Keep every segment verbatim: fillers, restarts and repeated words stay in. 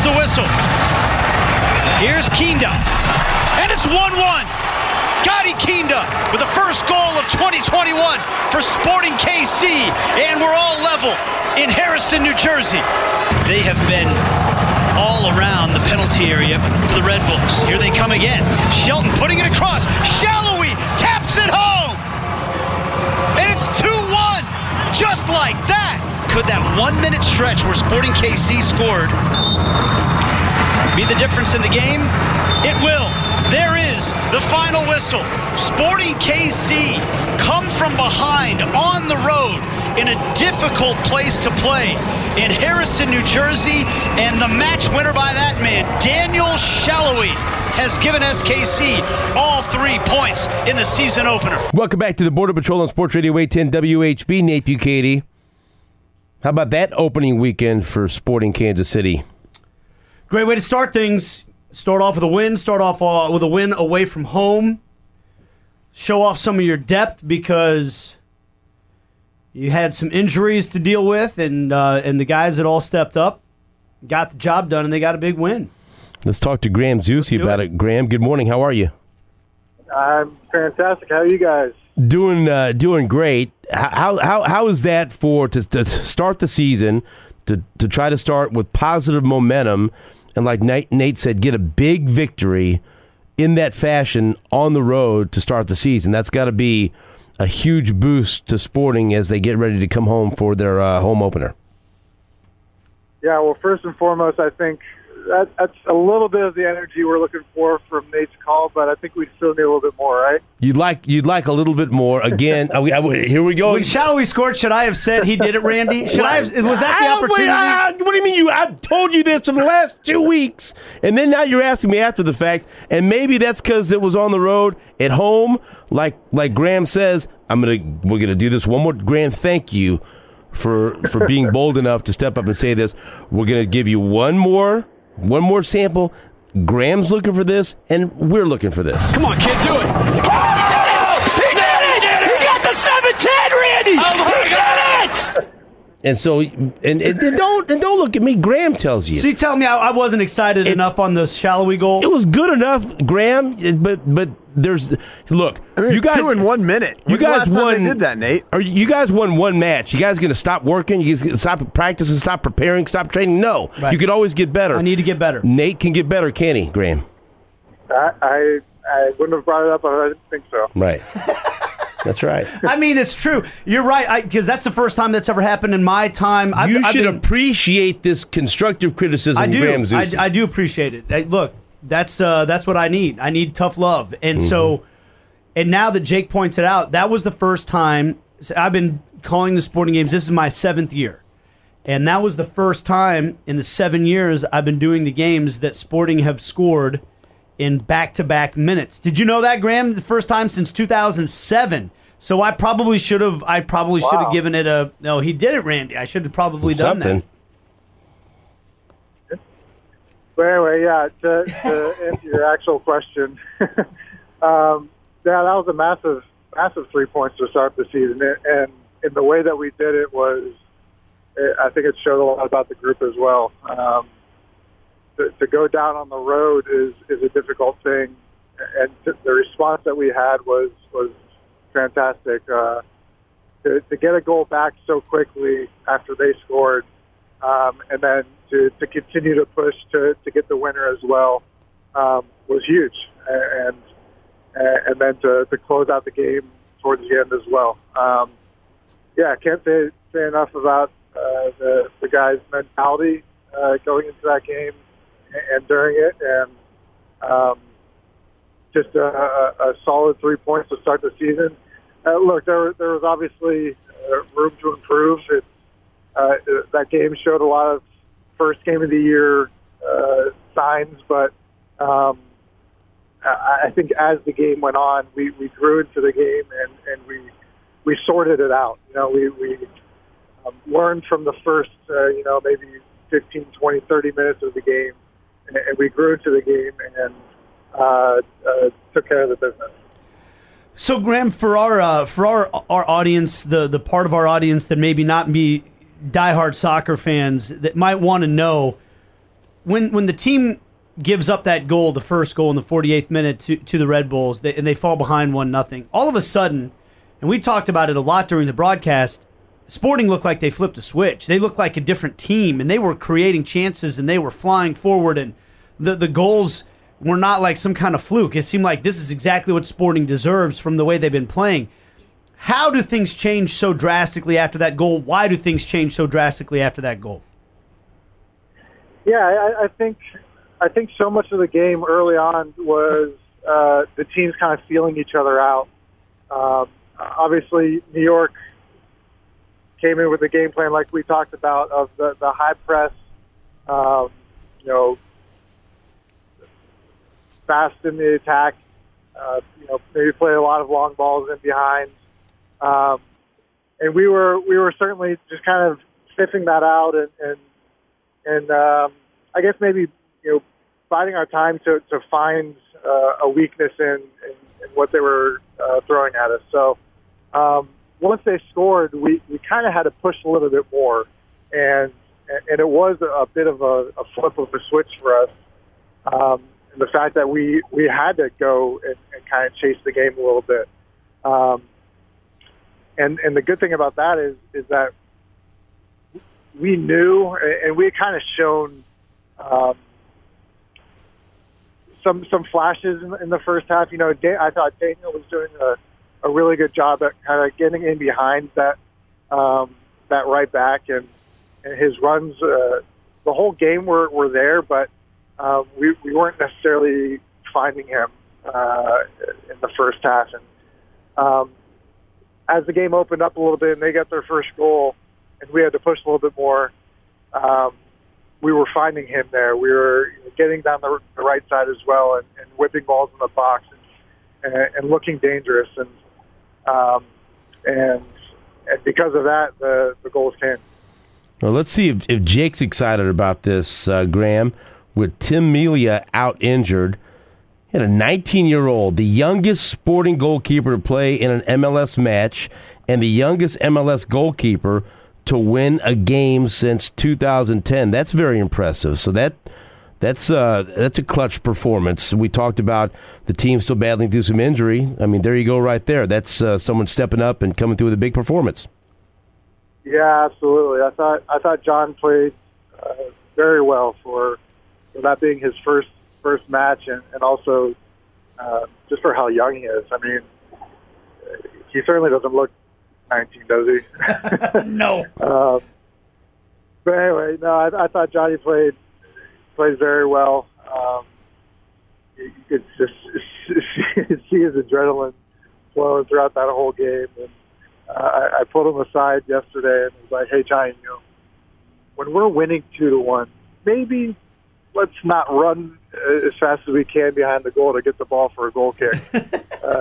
the whistle. Here's Kinda. And it's one one. Gadi Kinda with the first goal of twenty twenty-one for Sporting K C. And we're all level in Harrison, New Jersey. They have been all around the penalty area for the Red Bulls. Here they come again. Shelton putting it across. Shallowy taps it home. And it's two one. Just like that. Could that one-minute stretch where Sporting K C scored be the difference in the game? It will. There is the final whistle. Sporting K C come from behind on the road in a difficult place to play in Harrison, New Jersey, and the match winner by that man, Daniel Shallowy, has given S K C all three points in the season opener. Welcome back to the Border Patrol on Sports Radio eight ten W H B. Nate Bukaty. How about that opening weekend for Sporting Kansas City? Great way to start things. Start off with a win. Start off uh, with a win away from home. Show off some of your depth because you had some injuries to deal with, and uh, and the guys that all stepped up got the job done, and they got a big win. Let's talk to Graham Zusi about it. it. Graham, good morning. How are you? I'm fantastic. How are you guys? Doing uh, doing great. How how how is that for to, to start the season, to to try to start with positive momentum, and like Nate, Nate said, get a big victory in that fashion on the road to start the season? That's got to be a huge boost to Sporting as they get ready to come home for their uh, home opener. Yeah, well, first and foremost, I think that, that's a little bit of the energy we're looking for from Nate's call, but I think we still need a little bit more, right? You'd like you'd like a little bit more. Again, I, I, here we go. When Shallowy scored, should I have said he did it, Randy? Should I have, was that the I, opportunity? I, what do you mean? You? I've told you this for the last two weeks, and then now you're asking me after the fact, and maybe that's because it was on the road at home. Like like Graham says, I'm gonna we're gonna do this one more. Graham, thank you for for being bold enough to step up and say this. We're gonna give you one more one more sample. Graham's looking for this, and we're looking for this. Come on, kid, do it. Oh, he did it! He did it! He got the seven ten, Randy! Oh, he did it! And so, and, and, and don't and don't look at me. Graham tells you. So you tell me I, I wasn't excited It's- enough on the Shallowy goal? It was good enough, Graham. But but there's look. I mean, you guys two in one minute. You When's the guys last time won. they did that, Nate? Or you guys won one match. You guys going to stop working? You guys gonna stop practicing? Stop preparing? Stop training? No. Right. You could always get better. I need to get better. Nate can get better, can he, Graham? I, I, I wouldn't have brought it up if I didn't think so. Right. That's right. I mean, it's true. You're right, because that's the first time that's ever happened in my time. I've, you I've should been, appreciate this constructive criticism, I do. Graham I, Zeus. I do appreciate it. Hey, look, that's uh, that's what I need. I need tough love, and Mm-hmm. so, and now that Jake points it out, that was the first time so I've been calling the Sporting games. This is my seventh year, and that was the first time in the seven years I've been doing the games that Sporting have scored in back-to-back minutes. Did you know that, Graham? The first time since two thousand seven. So I probably should have. I probably should have Wow. given it a. No, he did it, Randy. I should have probably done Something. that. But anyway, yeah, to, to answer your actual question, um, yeah, that was a massive, massive three points to start the season. And in the way that we did it was, I think it showed a lot about the group as well. Um, to, to go down on the road is, is a difficult thing. And to, the response that we had was, was fantastic. Uh, to, to get a goal back so quickly after they scored, um, and then to, to continue to push to, to get the winner as well, um, was huge. And and then to, to close out the game towards the end as well. Um, yeah, I can't say, say enough about uh, the, the guys' mentality uh, going into that game and, and during it. And um, just a, a, a solid three points to start the season. Uh, look, there, there was obviously uh, room to improve. It, uh, that game showed a lot of first game of the year uh, signs, but um, I, I think as the game went on, we, we grew into the game and, and we we sorted it out. You know, we, we um, learned from the first, uh, you know, maybe fifteen, twenty, thirty minutes of the game, and, and we grew into the game and uh, uh, took care of the business. So, Graham, for our uh, for our our audience, the the part of our audience that maybe not be diehard soccer fans that might want to know, when when the team gives up that goal, the first goal in the forty-eighth minute to, to the Red Bulls, they, and they fall behind one nothing, all of a sudden, and we talked about it a lot during the broadcast, Sporting looked like they flipped a switch. They looked like a different team, and they were creating chances, and they were flying forward, and the the goals were not like some kind of fluke. It seemed like this is exactly what Sporting deserves from the way they've been playing. How do things change so drastically after that goal? Why do things change so drastically after that goal? Yeah, I, I think I think so much of the game early on was uh, the teams kind of feeling each other out. Um, obviously, New York came in with a game plan like we talked about of the, the high press, um, you know, fast in the attack, uh, you know, maybe play a lot of long balls in behind. Um, and we were we were certainly just kind of sniffing that out and, and And um, I guess maybe, you know, biding our time to, to find uh, a weakness in, in, in what they were uh, throwing at us. So um, once they scored, we, we kind of had to push a little bit more. And and it was a bit of a, a flip of a switch for us. Um, and the fact that we, we had to go and, and kind of chase the game a little bit. Um, and, and the good thing about that is is that we knew, and we had kind of shown um, some some flashes in, in the first half. You know, I thought Daniel was doing a, a really good job at kind of getting in behind that um, that right back, and, and his runs. Uh, the whole game were, were there, but uh, we we weren't necessarily finding him uh, in the first half. And um, as the game opened up a little bit, and they got their first goal, and we had to push a little bit more, um, we were finding him there. We were getting down the, the right side as well and, and whipping balls in the box and, and, and looking dangerous. And um, and and because of that, the, the goals came. Well, let's see if, if Jake's excited about this, uh, Graham. With Tim Melia out injured, he had a nineteen-year-old, the youngest Sporting goalkeeper to play in an M L S match, and the youngest M L S goalkeeper to win a game since two thousand ten. That's very impressive. So that that's uh, that's a clutch performance. We talked about the team still battling through some injury. I mean, there you go right there. That's uh, someone stepping up and coming through with a big performance. Yeah, absolutely. I thought I thought John played uh, very well for, for that being his first first match, and, and also uh, just for how young he is. I mean, he certainly doesn't look nineteen, does he? No. um, but anyway, no, I, I thought Johnny played played very well. Um, you, you could just see his adrenaline flowing throughout that whole game. And uh, I, I pulled him aside yesterday and was like, "Hey, Johnny, you know, when we're winning two to one, maybe let's not run as fast as we can behind the goal to get the ball for a goal kick. uh,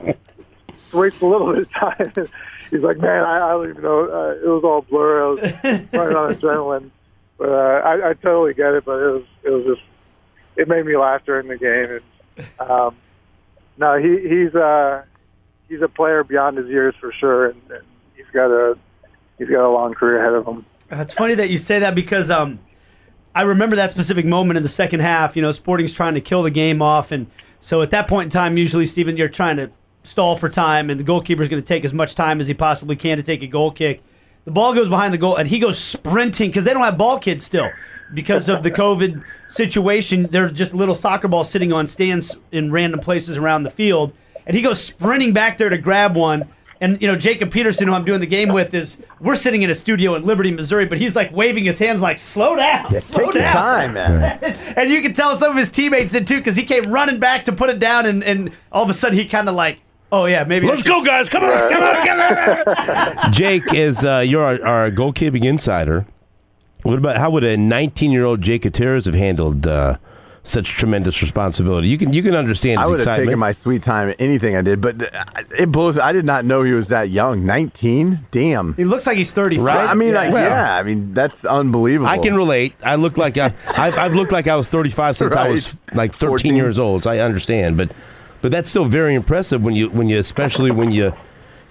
waste a little bit of time." He's like, "Man, I, I don't even know. Uh, it was all blur. I was running on adrenaline." But uh, I, I totally get it. But it was, it was just, it made me laugh during the game. And um, no, he, he's uh, he's a player beyond his years for sure, and, and he's got a he's got a long career ahead of him. It's funny that you say that because um, I remember that specific moment in the second half. You know, Sporting's trying to kill the game off, and so at that point in time, usually, Stephen, you're trying to stall for time, and the goalkeeper's going to take as much time as he possibly can to take a goal kick. The ball goes behind the goal, and he goes sprinting because they don't have ball kids still because of the COVID situation. They're just little soccer balls sitting on stands in random places around the field, and he goes sprinting back there to grab one. And, you know, Jacob Peterson, who I'm doing the game with, is we're sitting in a studio in Liberty, Missouri, but he's like waving his hands like, slow down, yeah, slow take down. your time, man. And you can tell some of his teammates did too because he came running back to put it down, and, and all of a sudden he kind of like, oh, yeah, maybe. Let's go, guys. Come on. Come on. Come on. Jake, is uh, you're our, our goalkeeping insider. What about how would a nineteen-year-old Jake Gutierrez have handled uh, such tremendous responsibility? You can you can understand his I would have excitement. taken my sweet time, anything I did, but it blows. I did not know he was that young. nineteen? Damn. He looks like he's thirty-five. Right? I mean, yeah. like, Well, yeah, I mean, that's unbelievable. I can relate. I look like I, I've, I've looked like I was thirty-five since I was like thirteen fourteen years old. So I understand, but but that's still very impressive when you when you especially when you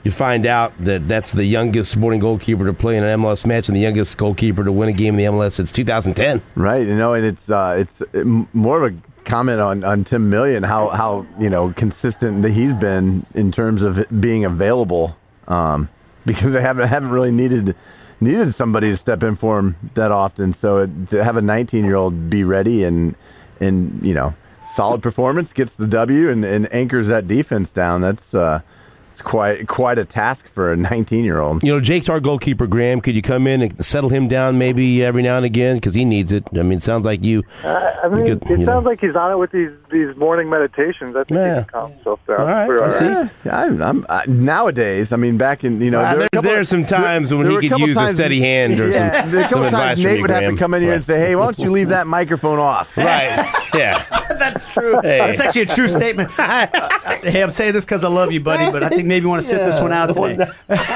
you find out that that's the youngest Sporting goalkeeper to play in an M L S match and the youngest goalkeeper to win a game in the M L S since two thousand ten. Right, you know, and it's uh, it's more of a comment on, on Tim Millian, how, how, you know, consistent that he's been in terms of being available, um, because they haven't haven't really needed needed somebody to step in for him that often. So it, to have a nineteen-year-old be ready and, and you know, solid performance, gets the W, and, and anchors that defense down, that's uh, it's quite quite a task for a nineteen-year-old. You know, Jake's our goalkeeper, Graham. Could you come in and settle him down maybe every now and again? Because he needs it. I mean, it sounds like you... Uh, I mean, you could, it you sounds know. like he's on it with these, these morning meditations. I think Yeah. he can calm himself down. All right, We're I all see. right. Yeah, I'm, I'm, I, nowadays, I mean, back in, you know... Uh, there, were there, a couple there are of- some times there- when there he were a could couple use a times- steady hand or yeah, some, there were a some couple advice times from Nate you, would have Graham. to come in here and say, hey, why don't you leave that microphone off? Right, yeah. That's true. Hey. It's actually a true statement. Hey, I'm saying this because I love you, buddy, but I think maybe you want to sit this one out today.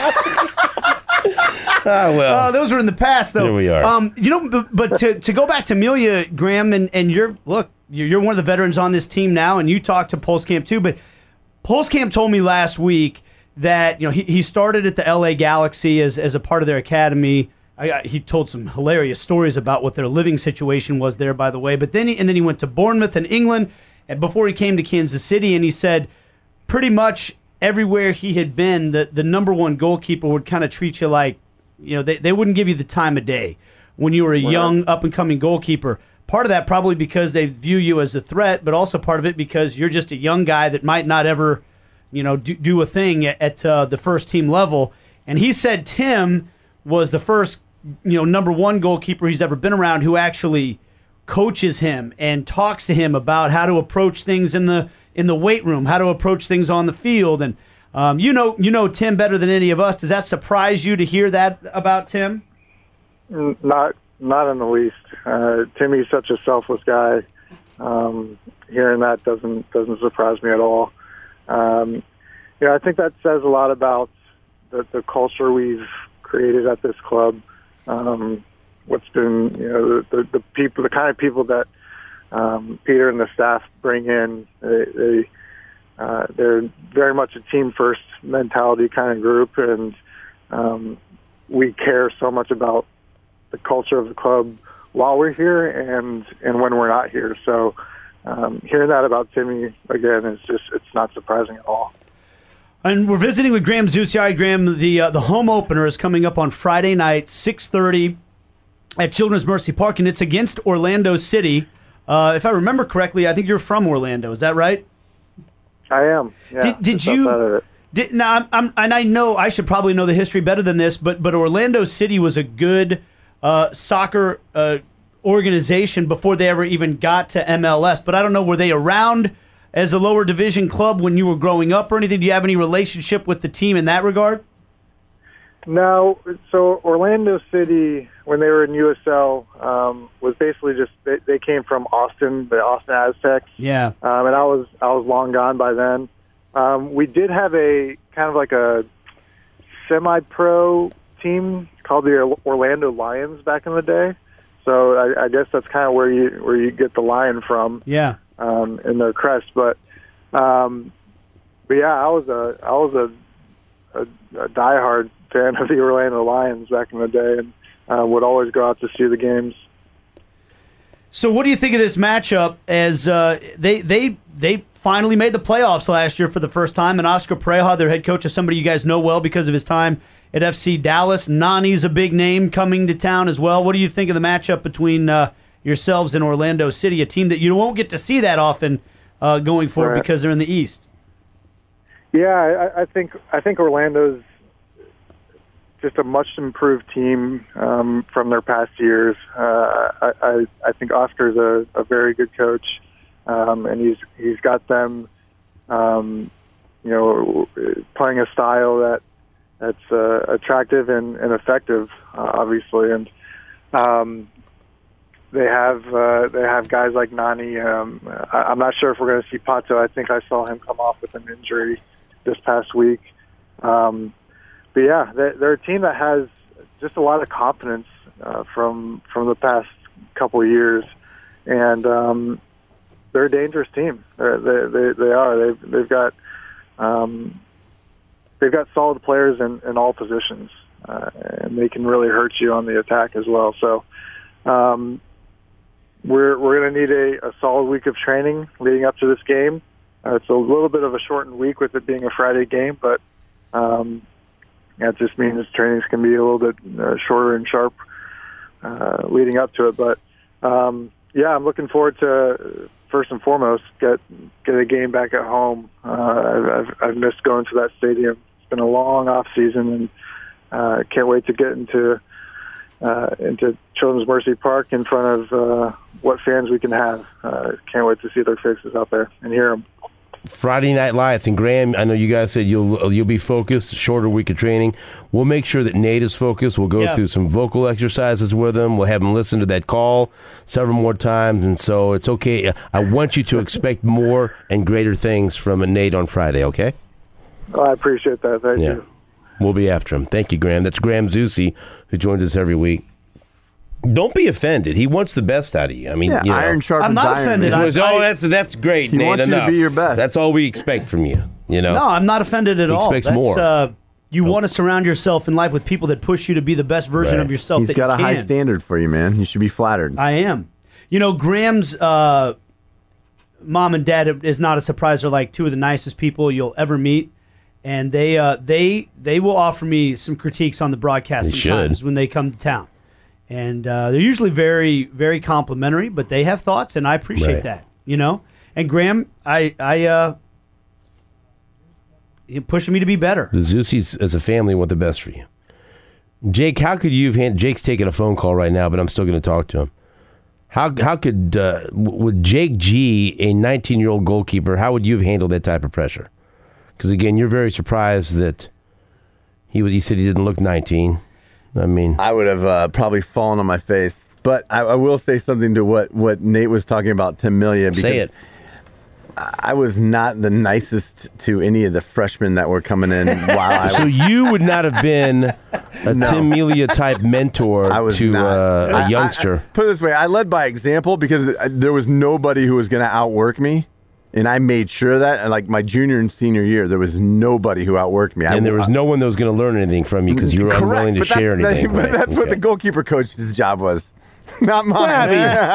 Ah, well. Oh, those were in the past, though. Here we are. Um, you know, but, but to, to go back to Amelia, Graham, and, and you're look, you're, you're one of the veterans on this team now, and you talked to Pulskamp too. But Pulskamp told me last week that you know he, he started at the L A Galaxy as as a part of their academy. I, I, he told some hilarious stories about what their living situation was there, by the way. But then he, and then he went to Bournemouth in England, and before he came to Kansas City, and he said pretty much everywhere he had been, the the number one goalkeeper would kind of treat you like, you know, they, they wouldn't give you the time of day when you were a young, up-and-coming goalkeeper. Part of that probably because they view you as a threat, but also part of it because you're just a young guy that might not ever, you know, do, do a thing at, at uh, the first-team level. And he said Tim was the first, you know, number one goalkeeper he's ever been around who actually coaches him and talks to him about how to approach things in the in the weight room, how to approach things on the field. And Um, you know, you know Tim better than any of us. Does that surprise you to hear that about Tim? N- Not, not in the least. Uh, Timmy's such a selfless guy. Um, hearing that doesn't doesn't surprise me at all. Um, you know, I think that says a lot about the, the culture we've created at this club. Um, what's been, you know, the, the, the people, the kind of people that um, Peter and the staff bring in. They, they uh, they're very much a team first mentality kind of group, and um, we care so much about the culture of the club while we're here and and when we're not here. So um, hearing that about Timmy again is just, it's not surprising at all. And we're visiting with Graham Zusi. Graham, the uh, the home opener is coming up on Friday night, six thirty at Children's Mercy Park, and it's against Orlando City. Uh, if I remember correctly, I think you're from Orlando. Is that right? I am. Yeah, Did, did just you? outside of it. Did, now, I'm, I'm, and I know I should probably know the history better than this, but but Orlando City was a good uh, soccer uh, organization before they ever even got to M L S. But I don't know, were they around as a lower division club when you were growing up or anything? Do you have any relationship with the team in that regard? No, so Orlando City, when they were in U S L, um, was basically just they, they came from Austin, the Austin Aztecs. Yeah. Um, and I was I was long gone by then. Um, we did have a kind of like a semi-pro team called the Orlando Lions back in the day. So I, I guess that's kind of where you where you get the lion from. Yeah. Um, in their crest, but um, but yeah, I was a I was a, a, a diehard fan of the Orlando Lions back in the day, and uh, would always go out to see the games. So what do you think of this matchup as uh, they they they finally made the playoffs last year for the first time, and Oscar Pareja, their head coach, is somebody you guys know well because of his time at F C Dallas. Nani's a big name coming to town as well. What do you think of the matchup between uh, yourselves and Orlando City, a team that you won't get to see that often uh, going forward Right. because they're in the East? Yeah, I, I think I think Orlando's just a much improved team um, from their past years. Uh, I, I, I think Oscar's a, a very good coach, um, and he's he's got them, um, you know, playing a style that that's uh, attractive and, and effective, uh, obviously, and um, they have uh, they have guys like Nani. Um, I, I'm not sure if we're going to see Pato. I think I saw him come off with an injury this past week. Um, But yeah, they're, they're a team that has just a lot of confidence uh, from from the past couple of years, and um, they're a dangerous team. They're, they they they are. They've they've got um, they've got solid players in, in all positions, uh, and they can really hurt you on the attack as well. So um, we're we're going to need a, a solid week of training leading up to this game. Uh, it's a little bit of a shortened week with it being a Friday game, but um, that just means training's going to be a little bit uh, shorter and sharp uh, leading up to it. But um, yeah, I'm looking forward to, first and foremost, get get a game back at home. Uh, I've, I've missed going to that stadium. It's been a long off season, and uh, can't wait to get into uh, into Children's Mercy Park in front of uh, what fans we can have. Uh, can't wait to see their faces out there and hear them. Friday Night Lights. And Graham, I know you guys said you'll you'll be focused, shorter week of training. We'll make sure that Nate is focused. We'll go Yeah. through some vocal exercises with him. We'll have him listen to that call several more times. And so it's okay. I want you to expect more and greater things from Nate on Friday, okay? Oh, I appreciate that. Thank Yeah. you. We'll be after him. Thank you, Graham. That's Graham Zusi, who joins us every week. Don't be offended. He wants the best out of you. I mean, Yeah, you know. iron sharpens I'm not iron. offended. man. I- He goes, oh, that's that's great, He Nate. wants you to Enough. be your best. That's all we expect from you. You know. No, I'm not offended at He all. expects That's, more. Uh, you want to surround yourself in life with people that push you to be the best version Right. of yourself He's that got you a can. high standard for you, man. You should be flattered. I am. You know, Graham's uh, mom and dad is not a surprise. They're like two of the nicest people you'll ever meet, and they uh, they they will offer me some critiques on the broadcast They sometimes should. when they come to town, and uh, they're usually very very complimentary. But they have thoughts, and I appreciate Right. that. You know, and Graham, I I uh, you're pushing me to be better. The Zusis as a family want the best for you. Jake, how could you have hand- Jake's taking a phone call right now, but I'm still going to talk to him. How how could uh, w- would Jake G, a nineteen-year-old goalkeeper, how would you have handled that type of pressure? Because again, you're very surprised that he was. He said he didn't look nineteen. I mean, I would have uh, probably fallen on my face. But I, I will say something to what, what Nate was talking about, Tim Melia. Because say it. I was not the nicest to any of the freshmen that were coming in while I So was. you would not have been a No. Tim Melia type mentor I was to not. uh, I- a I- youngster. I- put it this way, I led by example because there was nobody who was going to outwork me. And I made sure of that. And like my junior and senior year, there was nobody who outworked me. I- and there was no one that was going to learn anything from you because you were Correct, unwilling to but that- share that- anything. But Right, that's what okay. the goalkeeper coach's job was, not mine.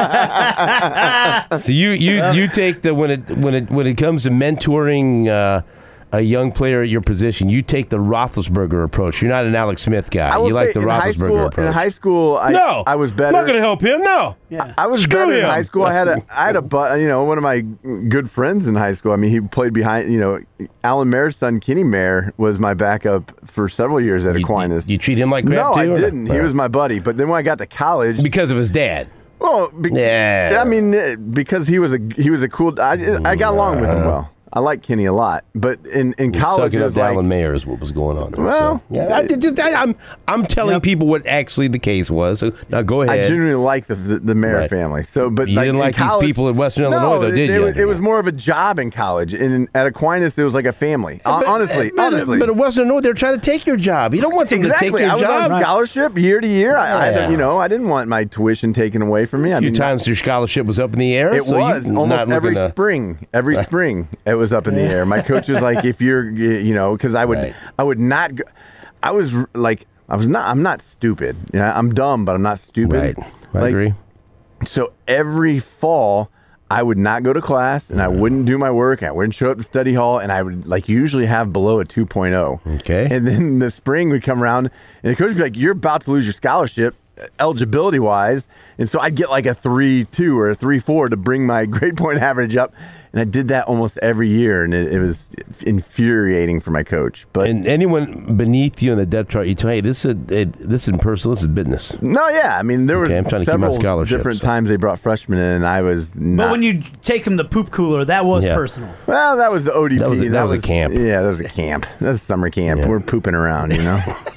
So you you you take the when it when it when it comes to mentoring uh, a young player at your position, you take the Roethlisberger approach. You're not an Alex Smith guy. I will You like say the in high Roethlisberger school, approach. In high school, I, no, I was better. I'm not going to help him. No. Yeah. I was Screw better him. in high school. I had a, I had a, bu- you know, one of my good friends in high school. I mean, he played behind, you know, Alan Mayer's son, Kenny Mayer, was my backup for several years at You, Aquinas. you, you treat him like crap no, too? I or didn't. He Right. was my buddy. But then when I got to college, because of his dad. well, be- Yeah. I mean, eh, because he was a he was a cool. I, I got along with him well. I like Kenny a lot. But in, in college, Sucking it up was to like, Alan Mayer is what was going on. There, Well, so. yeah, I, just, I, I'm I'm telling Yep. people what actually the case was. So now go I ahead. genuinely like the the, the Mayer Right. family. So, but You like, didn't in like these college- people in Western no, Illinois, though, did it, you? It, it was more of a job in college, and in, at Aquinas, it was like a family. Hon- But- honestly, but, honestly. but it wasn't. No, they're trying to take your job. You don't want them Exactly. to take your I was job. on scholarship year to year. I, I had Yeah. to- you know, I didn't want my tuition taken away from me. A I few mean, times your scholarship was up in the air. it so was you almost not looking every to, spring. Every spring, it was up in the air. My coach was like, "If you're, you know," because I would, Right. I would not. Go, I was r- like, I was not. I'm not stupid. You know, I'm dumb, but I'm not stupid. Right. I Like, agree. So every fall, I would not go to class, and I wouldn't do my work. I wouldn't show up to study hall, and I would like usually have below a two point oh. Okay. And then the spring would come around, and the coach would be like, "You're about to lose your scholarship, eligibility wise." And so I'd get like a three two or a three four to bring my grade point average up. And I did that almost every year, and it, it was infuriating for my coach. But And anyone beneath you in the depth chart, you tell, hey, this is it, this is in personal. This is business. no, yeah, I mean there Okay, I'm were trying to keep my several scholarship, different so. times they brought freshmen in, and I was not. But when you take him the poop cooler, that was Yeah. personal. Well, that was the O D P. That was a- that was a camp. Yeah, that was a camp. That was summer camp. Yeah. We're pooping around, you know.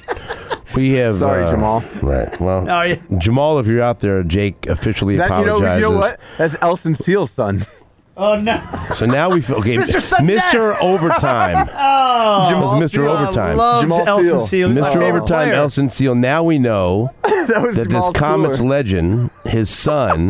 We have. Sorry, uh, Jamal. Right. Well, Oh, yeah. Jamal, if you're out there, Jake officially That, you know, apologizes. you know what? That's Elson Seal's son. Oh no! So now we feel okay. Mister Sundin. Mister Overtime. Oh, That was Mister Seal. Overtime. loves Jamal Elson Seal. Seal. My Mister favorite Overtime, player. Elson Seal. Now we know that was that Jamal's this Comets cooler. legend, his son,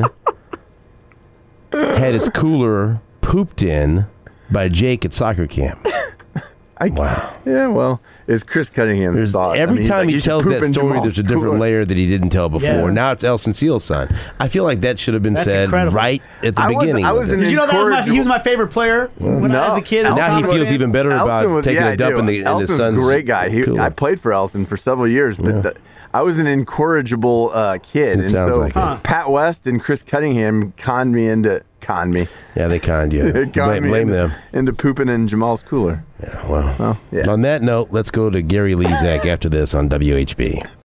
had his cooler pooped in by Jake at soccer camp. I, Wow. Yeah, well, it's Chris Cunningham's There's, thought. every I mean, he's time like, he "You should tells poop that in story, Jamal's there's a different cooler." layer that he didn't tell before. Yeah. Now it's Elson Seal's son. I feel like that should have been That's said incredible. right at the I was- beginning. I of was this. in Did you know that was my, he was incorrigible- my favorite player when No. I was a kid? as a Now he Cowboys feels fan? even better Elson about was- taking yeah, a I dump do. in, the, in his Elson's son's a great guy. He, cooler. I played for Elson for several years, but the, I was an incorrigible uh, kid. It and sounds so like it. Huh. Pat West and Chris Cunningham conned me into conned me. Yeah, they conned you. They conned blame me blame into, them. into pooping in Jamal's cooler. Yeah, well, Well, yeah. on that note, let's go to Gary Lezak after this on W H B.